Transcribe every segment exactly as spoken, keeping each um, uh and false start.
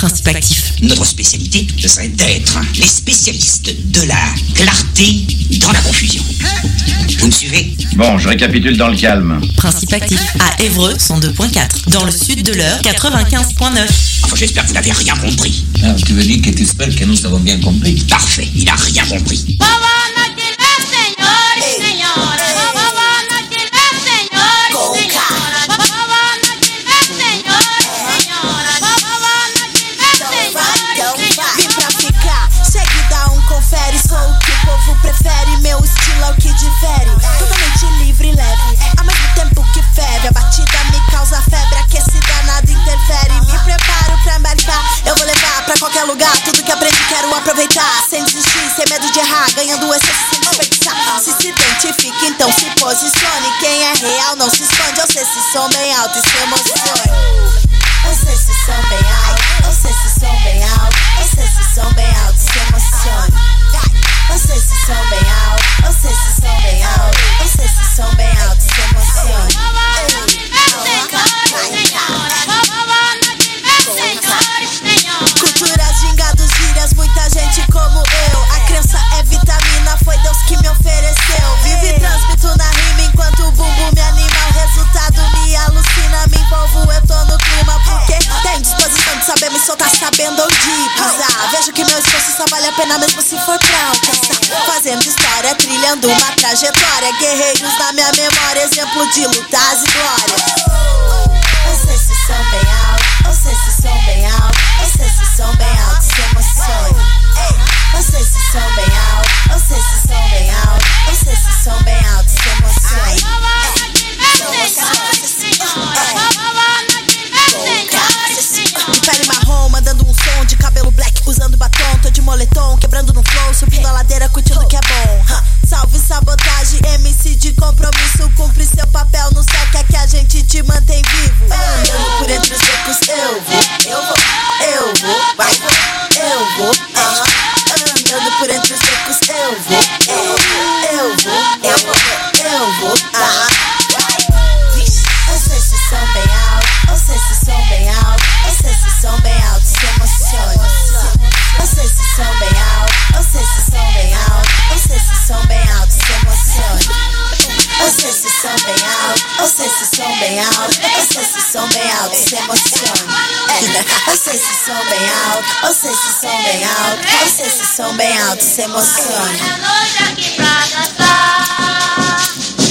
Principe actif. Notre spécialité, ce serait d'être les spécialistes de la clarté dans la confusion. Vous me suivez? Bon, je récapitule dans le calme. Principe actif. À Évreux, cent deux virgule quatre. Dans le sud de l'Eure, quatre-vingt-quinze virgule neuf. Enfin, j'espère que vous n'avez rien compris. Alors, tu veux dire que tu espères que nous avons bien compris? Parfait, il n'a rien compris. Prefere, meu estilo é o que difere. Totalmente livre e leve, ao mesmo tempo que ferve. A batida me causa febre, aquecida nada interfere. Me preparo pra embarcar, eu vou levar pra qualquer lugar. Tudo que aprendi quero aproveitar, sem desistir, sem medo de errar, ganhando essência sem desperdiçar. Se se identifica, então se posicione. Quem é real não se esconde. Eu sei se som bem alto e se emocione. Eu sei se som bem alto, eu sei se som bem alto, eu sei se som bem alto e se emocione. Eu sei se som bem alto, eu sei se som bem alto, eu sei se som bem alto, se emocione. Culturas, gingados, gírias, muita gente como eu. A crença é vitamina, foi Deus que me ofereceu. Vivo e transmito na rima enquanto o bumbum me anima. O resultado me alucina, me envolvo, eu tô no clima. Porque tenho disposição de saber me soltar, sabendo onde pisar. Vejo que meu esforço só vale a pena mesmo se for pra alcançar. Fazendo história, trilhando uma trajetória. Guerreiros na minha memória, exemplo de lutas e glórias. Eu sei se som bem alto, eu sei se som bem alto, eu sei se som bem alto, se emocione. Eu sei se som bem alto, eu sei se som bem alto, eu sei se som bem alto, se emocione. De pele marrom, mandando um som de cabelo black, usando batom, tô de moletom, quebrando no flow, subindo a ladeira, curtindo o que é bom. Salve sabotagem, M C de compromisso, cumpre seu papel no céu, que é que a gente te mantém vivo. Andando por entre os becos, eu vou, eu vou, eu vou, vai, eu vou, uh-huh. Andando por entre os becos, eu vou, eu vou, eu vou, eu vou, eu vou, uh-huh. Eu sei se som bem alto, eu sei se som bem alto, eu sei se som bem alto, se emocione. Eu sei se som bem alto, eu sei se som bem alto, eu sei se som bem alto, se emocione. Eu sei se som bem alto, eu sei se som bem alto, eu sei se som bem alto, se emocione. Eu sei se som bem alto, eu sei se som bem alto, eu sei se som bem alto, se emocione. Noite aqui pra dançar.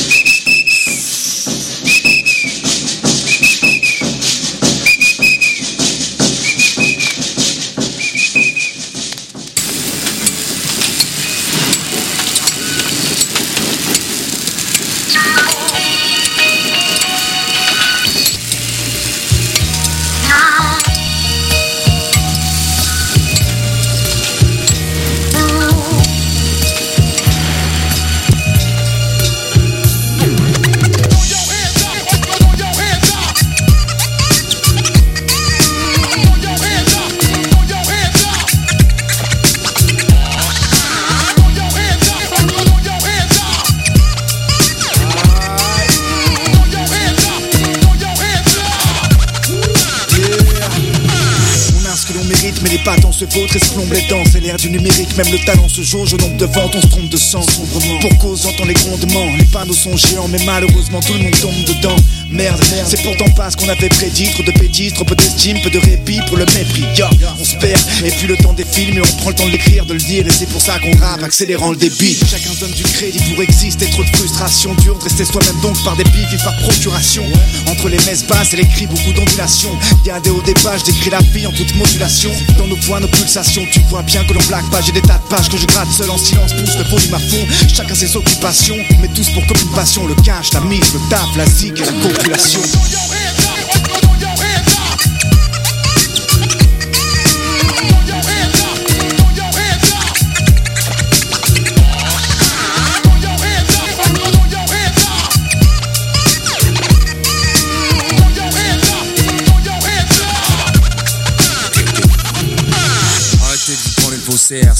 Pas dans ce vôtre et se plombe les dents. C'est l'ère du numérique, même le talent se jauge au nombre de ventes. On se trompe de sens, pour cause entend les grondements. Les panneaux sont géants, mais malheureusement tout le monde tombe dedans. Merde, merde, c'est pourtant pas ce qu'on avait prédit. Trop de pédis, trop peu d'estime, peu de répit pour le mépris. Yo, on se perd, et puis le temps défile, mais on prend le temps de l'écrire, de le dire. Et c'est pour ça qu'on rappe, accélérant le débit. Chacun donne du crédit pour exister, trop de frustration. Dur de rester soi-même donc par des bifs et par procuration. Entre les messes basses et les cris, beaucoup d'ondulation. Y'a des hauts des pages, j'écris la vie en toute modulation. Dans nos points, nos pulsations, tu vois bien que l'on blague pas. J'ai des tas de pages que je gratte seul en silence, pousse le volume à fond. Chacun ses occupations, mais tous pour comme une passion. Le cash, la mise, le taf, la zik et la population.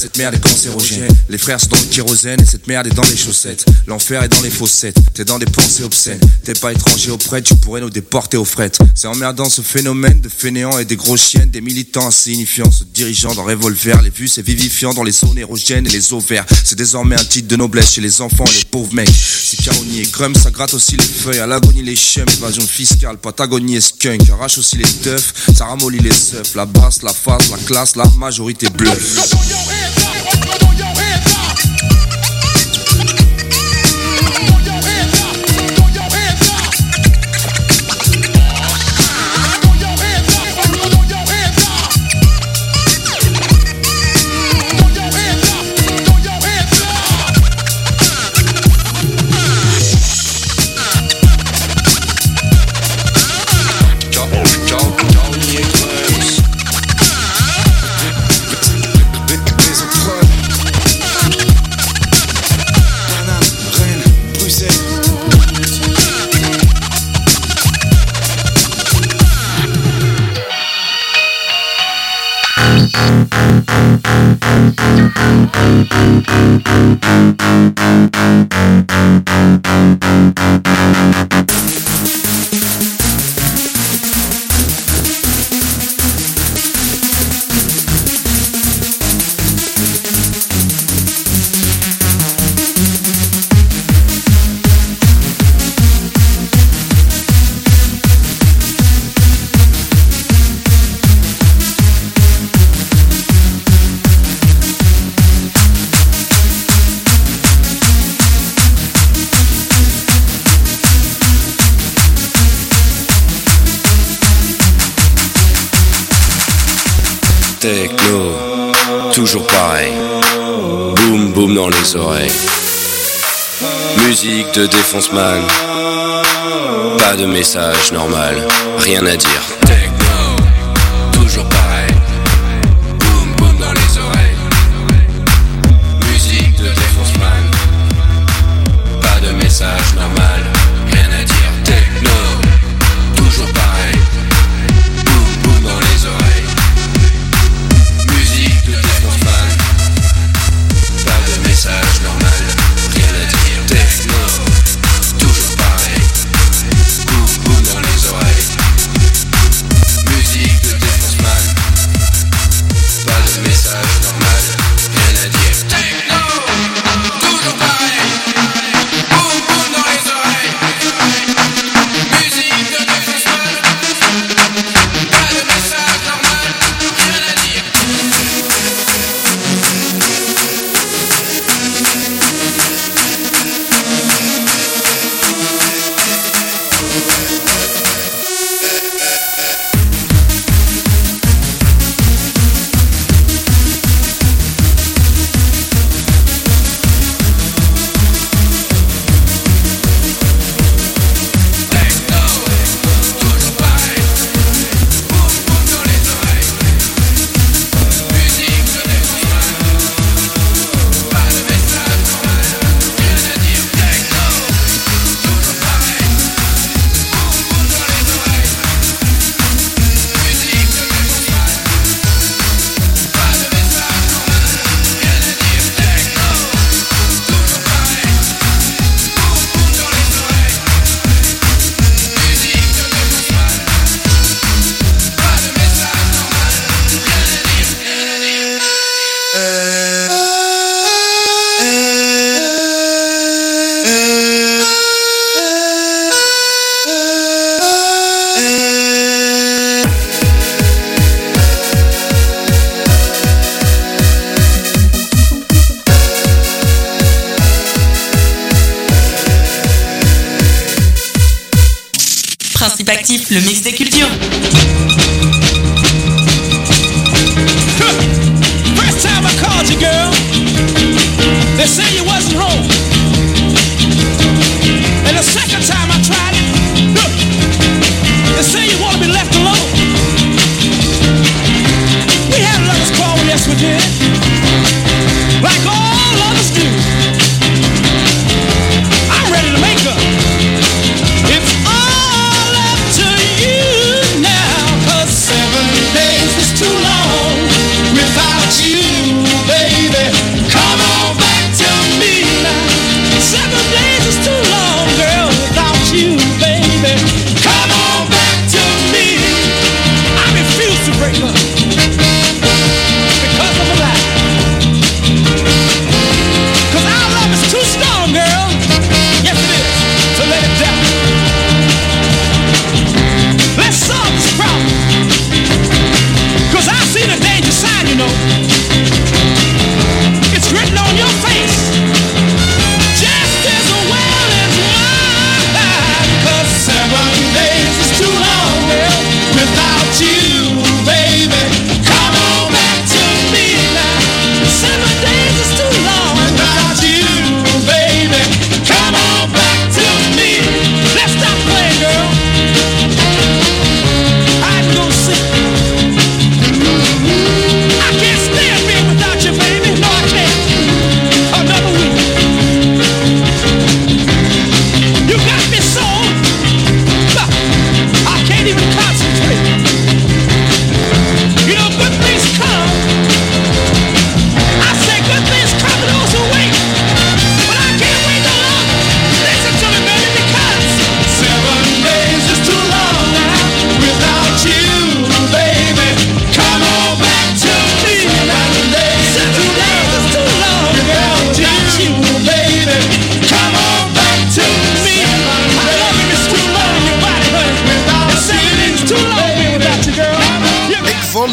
cette merde est cancérogène. Les frères sont dans le kérosène et cette merde est dans les chaussettes. L'enfer est dans les fossettes, t'es dans des pensées obscènes. T'es pas étranger auprès, tu pourrais nous déporter aux frettes. C'est emmerdant ce phénomène de fainéants et des gros chiennes, des militants insignifiants, se dirigeant dans revolver. Les vues c'est vivifiant dans les zones érogènes et les ovaires. C'est désormais un titre de noblesse chez les enfants et les pauvres mecs. C'est Caroni et Crum, ça gratte aussi les feuilles. À l'agonie les chums, évasion fiscale, Patagonie et skunk. Arrache aussi les teufs, ça ramollit les seufs. La basse, la face, la classe, la majorité bluffe. Techno, toujours pareil. Boum boum dans les oreilles. Musique de défonce-man. Pas de message normal, rien à dire. Techno, toujours pareil. Boum boum dans les oreilles. Musique de défonce-man. Pas de message normal, rien à dire. Techno, toujours pareil. Boum boum dans les oreilles. Message normal, rien à dire. Techno, toujours pareil. Boum boum dans les oreilles. Musique de défonce-man. Pas de message normal, rien à dire. Techno, toujours pareil. Boum boum dans les oreilles. Musique de défonce-man. Pas de message normal, rien à dire. Principe actif, le mix des cultures. First time I called you, girl, they say you wasn't home. And the second time I tried it, look, they say you want to be left alone. We had a lover's quarrel, yes we did, like all others do. I'm ready to make up. It's all up to you now, 'cause seven days was too long without you, baby.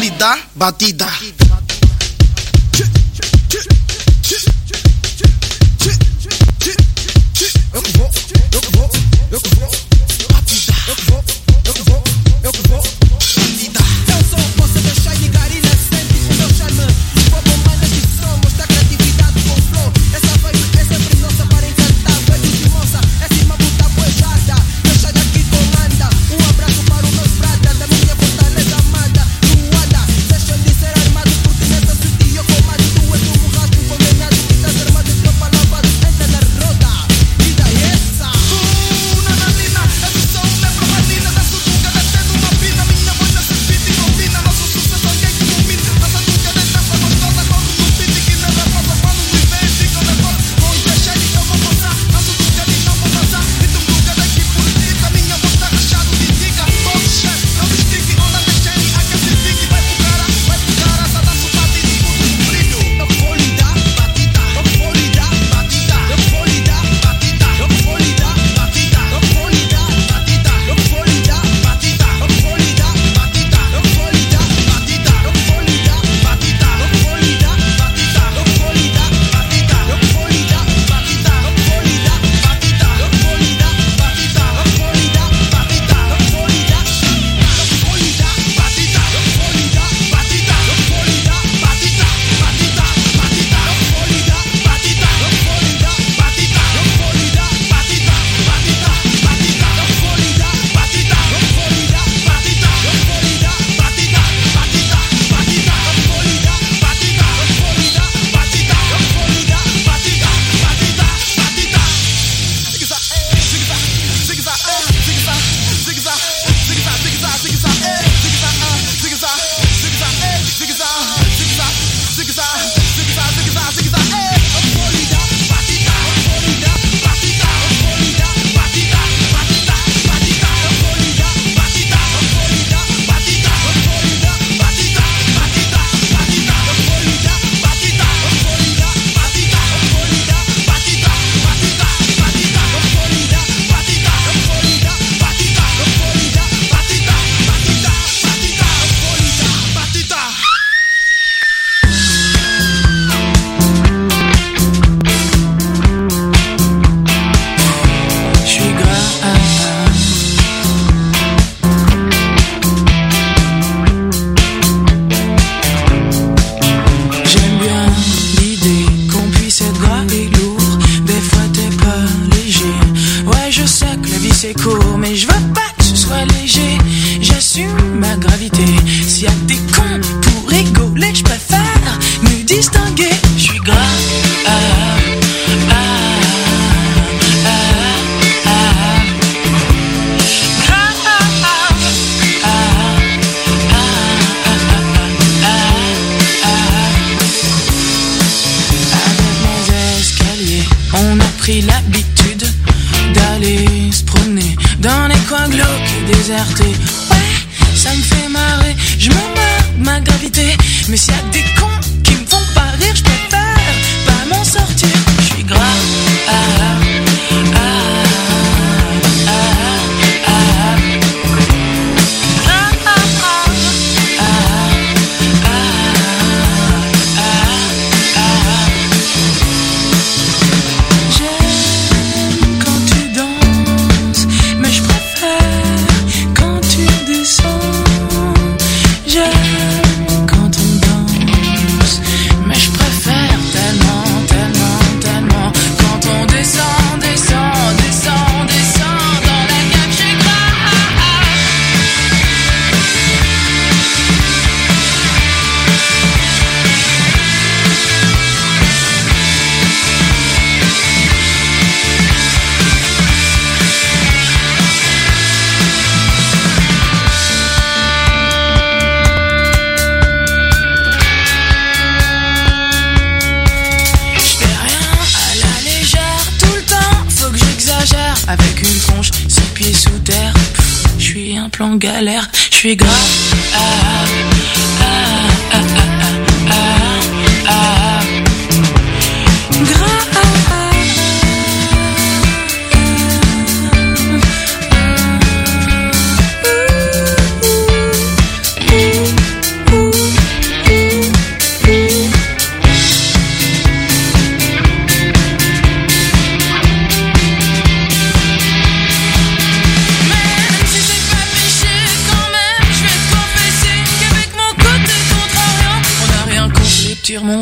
Florida, batida. Eu que vou, eu que vou, eu que vou, batida. Eu que vou, eu que vou, eu que vou, batida. Eu sou, posso deixar de garina sempre o meu charme. Se for bom, mas que som, mostra criatividade com flow. Essa vibe é sempre nossa para encantar. Veio de moça, é cima puta poejada. Deixa daqui comanda. Um abraço para os meus pratas da minha fortaleza amada. Luada, deixa de ser armado porque nessa city eu comando. Tu és um burraco condenado que estás armado e tropa lavado. Entra na roda, vida é essa. Uh, nananina, esse som é promadina. Da sutuca descendo uma pina. Minha voz nessa beat e combina. Nosso sucesso alguém que domina. Nossa tuca de dança gostosa. Corro no beat que não é rosa. Quando me vem, fico nervosa. Vou deixar e eu vou gozar. Nosso tuca de não vou passar. E tu tuca daqui por dica. Minha voz tá rachado de dica. Boxa, não me estique. Onda deixei e aqui se fique. Vai pro cara, vai pro cara. Tá da sua de tudo no brilho. Eu vou lhe dar batida. Eu vou lhe dar batida. Eu vou lhe dar batida. Eu vou lhe dar batida. Eu vou lhe dar batida. Eu vou lhe dar batida. Eu vou lhe dar batida. Eu vou lhe dar batida. Eu vou lhe dar batida. Eu vou lhe dar batida. Eu vou lhe dar batida. Eu vou lhe dar batida. Eu vou lhe dar batida. Eu vou lhe dar batida. Eu vou lhe dar batida. Eu vou lhe dar eu vou lhe dar batida. Eu vou lhe dar batida. Eu vou lhe dar batida. Batida, batida. Eu vou lhe dar batida. Eu vou lhe dar batida. Eu vou lhe dar batida. Batida, batida. Eu vou lhe dar batida. Eu vou lhe dar batida. Eu vou lhe dar batida. Batida, batida. Eu vou lhe dar batida. Eu vou lhe dar batida. Eu vou lhe dar batida. Batida, batida. Zigue-za, eh, zigue-za, zigue-za, eh, zigue-za, zigue-za, zigue-za, zigue-za, zigue-za, eh, zigue-za, ah, zigue-za, zigue-za, eh, zigue-za, zigue-za, zigue-za, zigue-za, zigue-za, zigue-za, eh. Eu vou lhe dar batida. Eu vou lhe dar batida. Eu vou lhe dar batida. Batida, batida. Eu vou lhe dar batida. Eu vou lhe dar batida. Eu vou lhe dar batida. Batida, batida. Eu vou lhe dar batida. Eu vou lhe dar batida. Eu vou lhe dar batida. Batida, batida. Eu vou lhe dar batida. Eu vou lhe dar batida. Eu vou lhe dar batida. Batida, batida. Eu vou lhe dar batida. Je suis grave. J'aime bien l'idée qu'on puisse être gras et lourd. Des fois t'es pas léger. Ouais, je sais que la vie c'est court, mais je veux pas que ce soit léger. J'assume ma gravité. S'il y a des cons pour rigoler, je préfère me distinguer. Je suis grave. Ah, ah, ah, ah. Grave. Ah, ah, ah, ah, ah. Avec mes escaliers, on a pris l'habitude d'aller se promener dans les coins glauques et désertés. Ouais, ça me fait marrer, je me marre de ma gravité. Mais s'il y a des cons qui me font pas rire, je préfère pas m'en sortir. Je suis grave. Ah, ah, ah, ah, ah. Grave. Ah, ah, ah, ah, ah. J'aime quand tu danses, mais je préfère quand tu descends. J'aime quand on danse, mais je préfère tellement, tellement, tellement quand on descend, descend, descend, descend dans la gamme. Je suis grave. Je fais rien à la légère tout le temps, faut que j'exagère. Avec une tronche, six pieds sous terre. Pff, je suis un plan galère, je suis grave. Ah, ah, ah, ah, ah, ah, ah. Grave. Ouh, ouh, ouh.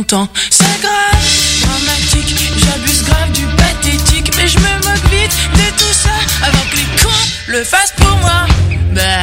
temps. C'est grave, dramatique, j'abuse grave du pathétique, mais je me moque vite de tout ça avant que les cons le fassent pour moi. Bah.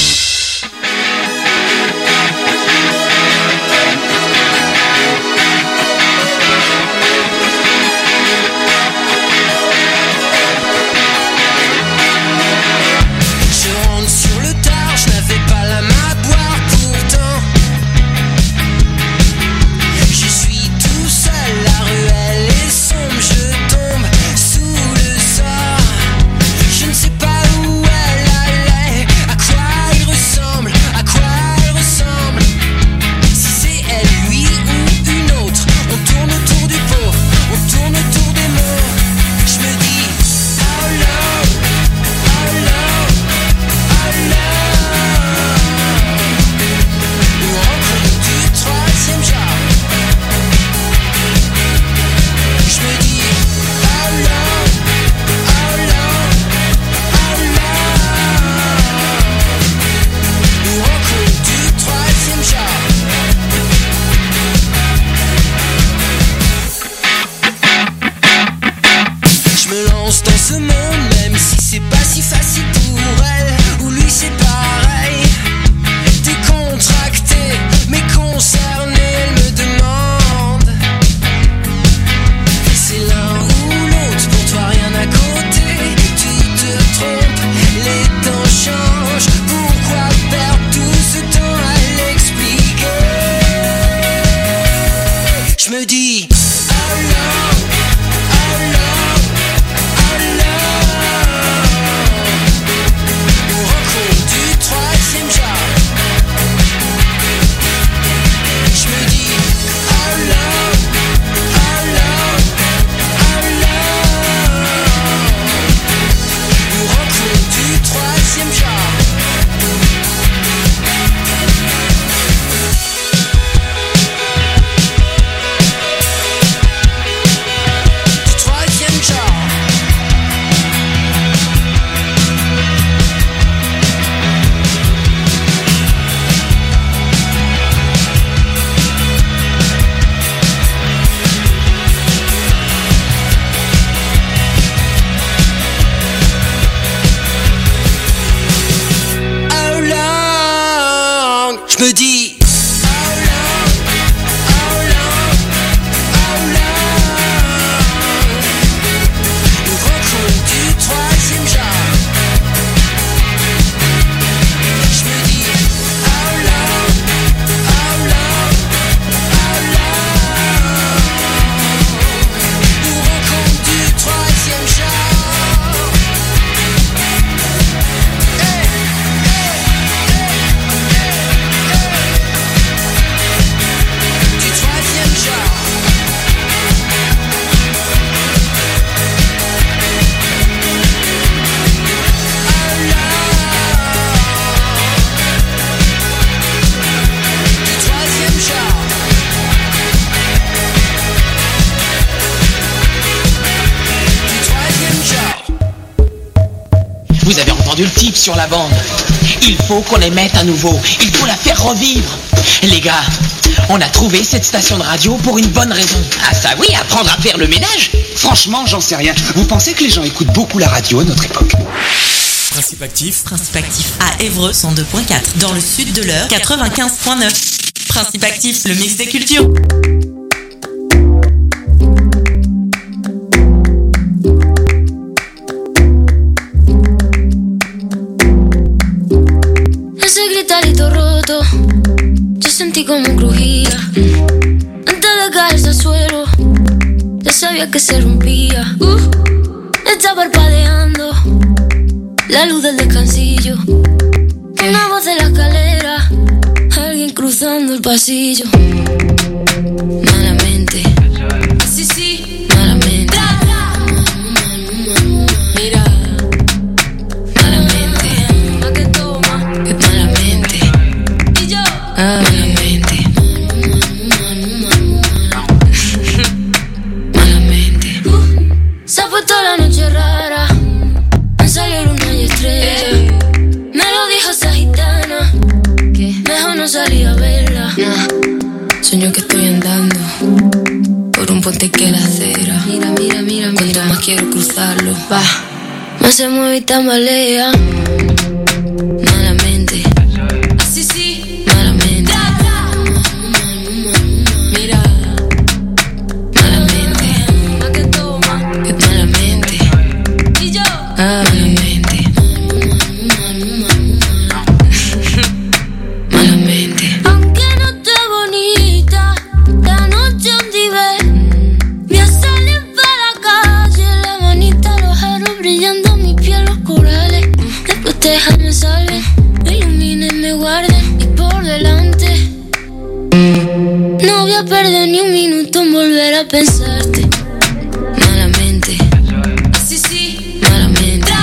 Vous avez entendu le type sur la bande. Il faut qu'on les mette à nouveau. Il faut la faire revivre. Les gars, on a trouvé cette station de radio pour une bonne raison. Ah ça oui, apprendre à faire le ménage. Franchement, j'en sais rien. Vous pensez que les gens écoutent beaucoup la radio à notre époque? Principe actif. Principe actif à Évreux cent deux point quatre. Dans le sud de l'Eure quatre-vingt-quinze point neuf. Principe actif, le mix des cultures. Ese gritarito roto, yo sentí como crujía. Antes de caerse al suelo, ya sabía que se rompía. Uh, está parpadeando la luz del descansillo. Una voz de la escalera, alguien cruzando el pasillo. Malamente, sí, sí, malamente. Mira, malamente, que toma, que malamente. Y yo, malamente, malamente. Uh, se ha puesto la noche rara, han salido luna y estrella. Me lo dijo esa gitana, que mejor no salí a verla. Nah. Sueño que estoy andando Va, más se mueve y tambalea. Malamente. Así sí. Malamente. Mira. Malamente. Más que toma. Que malamente. Y yo. Ah, malamente. Malamente. Aunque no esté bonita, la noche un diver. Voy a salir para la calle, la manita, los aros brillando, mi piel, los corales. Después déjame salven, me iluminen, me guarden. Y por delante, no voy a perder ni un minuto en volver a pensarte. Malamente. Así sí. Malamente.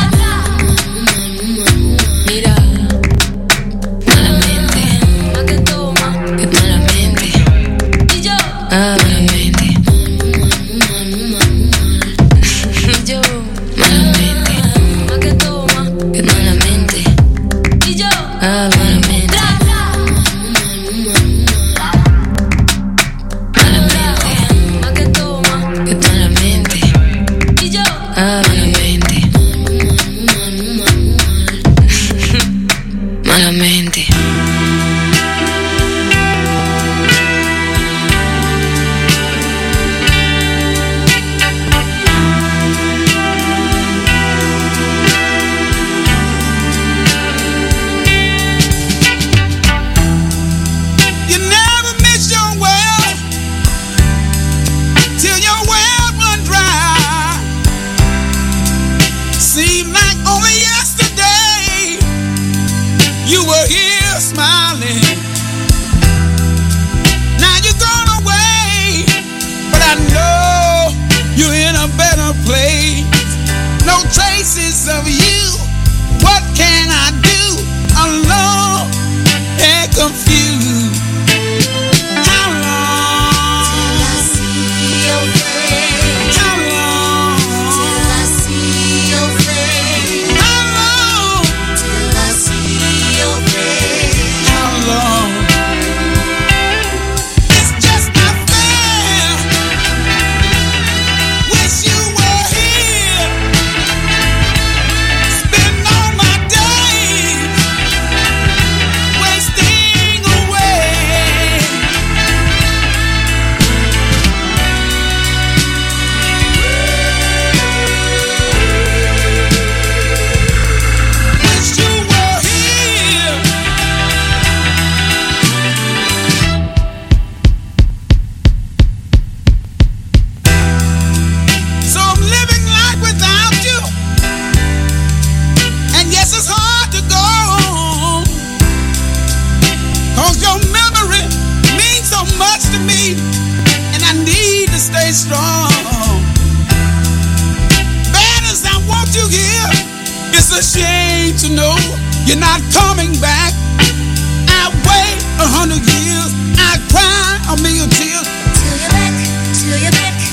Mira. Malamente. Más que toma. Que malamente. Y yo. Ah, malamente. Y yo. Malamente. Más que toma. Que malamente. Y yo. Ah, malamente. Malamente. Más que toma. Que malamente. Y yo. Ah, malamente. Malamente. You never miss your well till your well run dry. Seemed like only yesterday you were here smiling. Now you're gone away, but I know you're in a better place. No traces of you. What can I do? Alone and confused. How long till I see your face? How long till I see your face? How long till I see your face? How long? It's just not fair. Wish you were here. Spend all my days wasting away. Wish you were here. So I'm living life without you, and yes, it's hard to go on, 'cause your memory means so much to me, and I need to stay strong. Bad as I want you here, it's a shame to know you're not coming back. I wait a hundred years, I cry a million tears. Till you're back, till you're back.